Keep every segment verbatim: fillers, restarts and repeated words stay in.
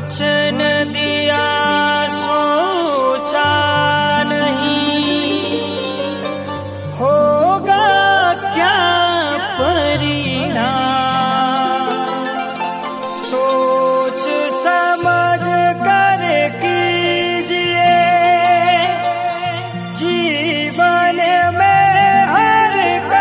वचन दिया सोचा नहीं, होगा क्या परिणाम। सोच समझ कर कीजिए जीवन में हर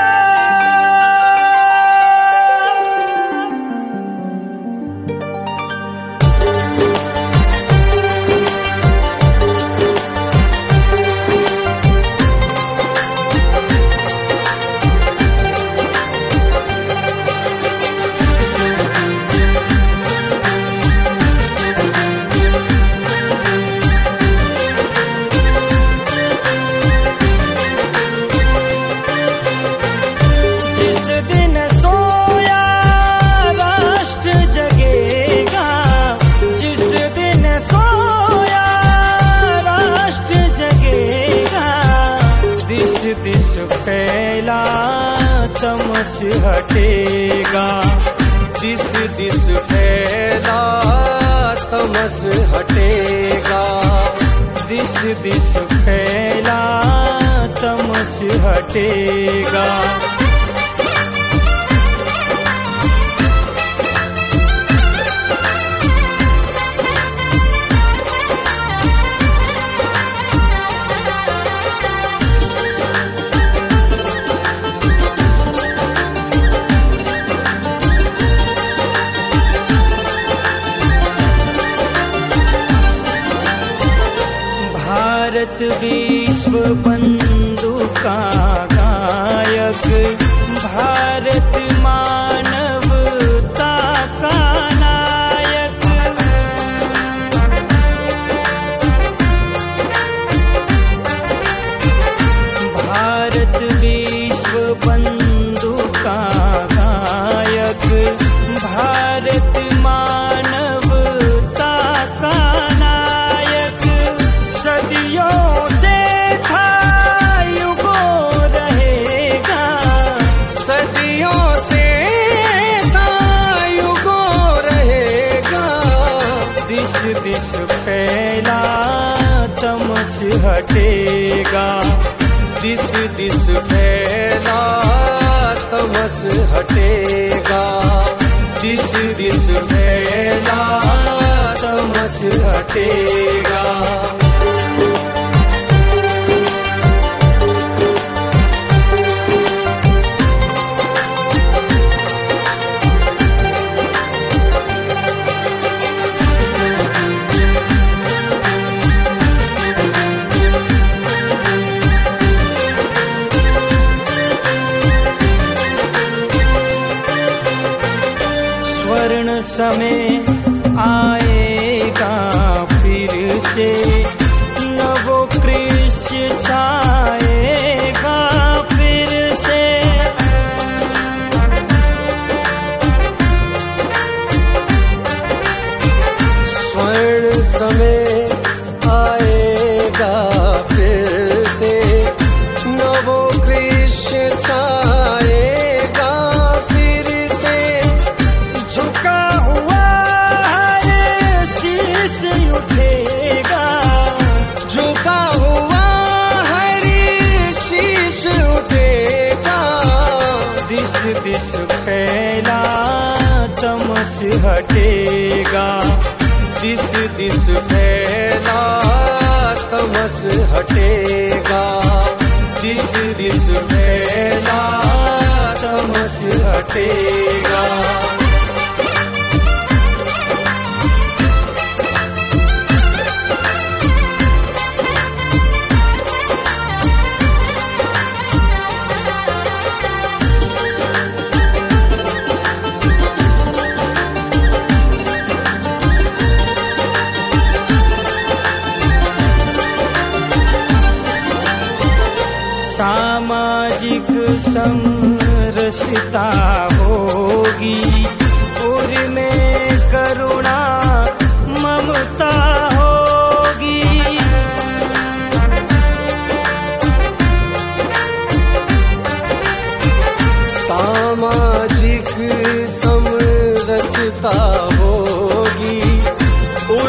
दिस फैला तमस हटेगा, दिस दिस फैला तमस हटेगा, दिस दिस फैला तमस हटेगा। भारत विश्व बंधु का गायक, भारत मानवता का नायक। भारत विश्व बंधु का गायक, भारत मानवता का नायक। सदियों से था युगों रहेगा, सदियों से था युगों रहेगा। दिस दिस फैला तमस हटेगा, दिस दिस फैला तमस हटेगा, दिस दिस फैला तमस हटेगा। स्वर्ण समय आएगा फिर से, नवो कृष्ण छाएगा फिर से। स्वर्ण समय आएगा फिर से, नवो कृष्ण छाएगा फिर से। झुका हुआ हर शीश उठेगा, झुका हुआ हर शीश उठेगा। दिस दिस फैला तमस हटेगा, दिस दिस फैला तमस हटेगा, दिस दिस फैला तमस हटेगा। सामाजिक समरसता होगी, उनमें करुणा ममता होगी। सामाजिक समरसता होगी,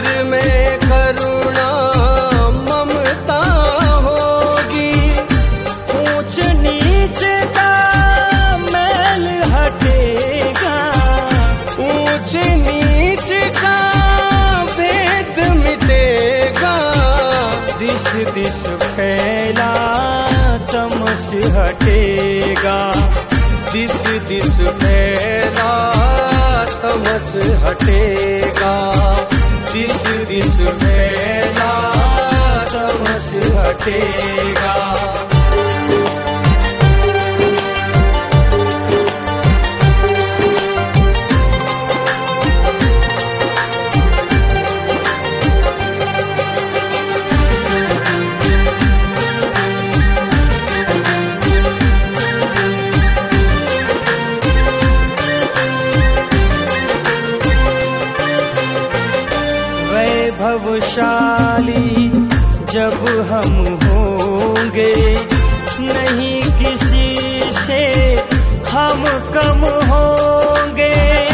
तमस हटेगा। दिस दिस फैला तमस हटेगा। दिस दिस फैला तमस हटेगा। वैभवशाली जब हम होंगे, नहीं किसी से हम कम होंगे।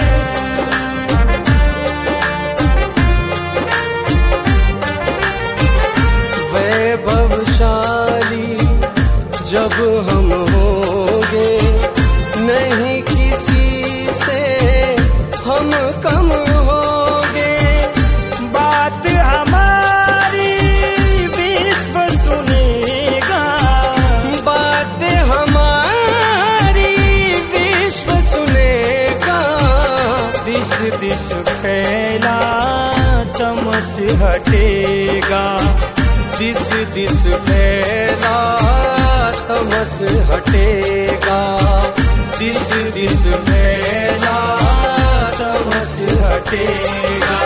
वैभवशाली जब हम होंगे, नहीं किसी से हम कम होंगे। बात हमारी विश्व सुनेगा। बात हमारी विश्व सुनेगा। दिस दिस फैला तमस हटेगा। दिस दिस फैला तमस हटेगा। दिस दिस फैला तमस हटेगा।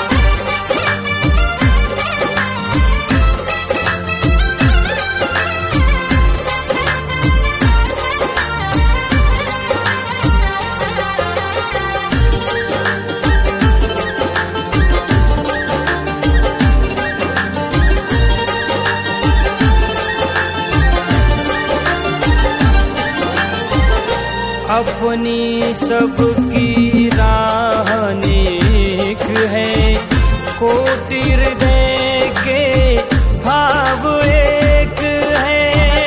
अपनी सबकी राह नेक है, कोटि हृदय के भाव एक है।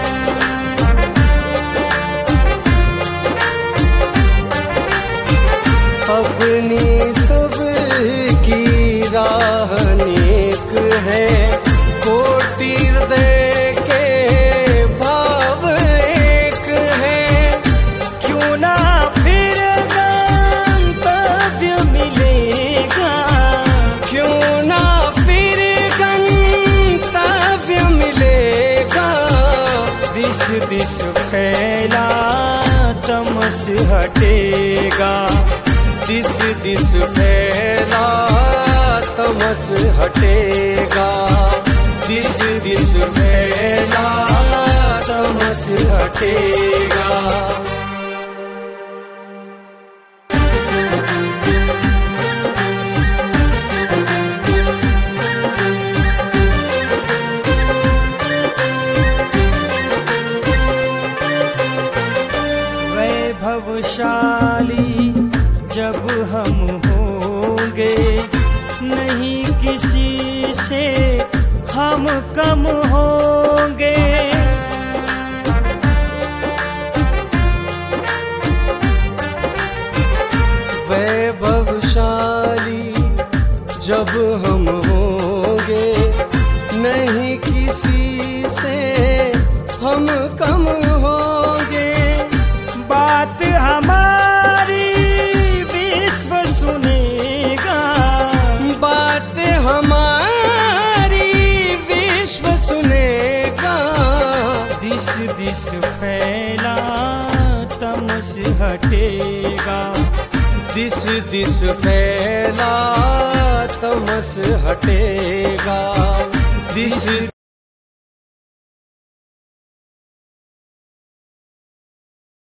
अपनी सबकी राह नेक है, कोटि हृदय के भाव एक है। क्यों ना फिर गंतव्य मिलेगा। क्यों ना फिर गंतव्य मिलेगा। दिस दिस फैला तमस हटेगा। दिस दिस फैला तमस हटेगा। दिस दिस फैला तमस हटेगा। वैभवशाली जब हम होंगे, नहीं किसी से हम कम होंगे। वैभवशाली जब हम होंगे, नहीं किसी से हम कम होंगे। बात हमारी विश्व सुनेगा। बात हमारी विश्व सुनेगा। दिस दिस फैला तमस हटेगा। दिस दिस फैला तमस हटेगा। दिस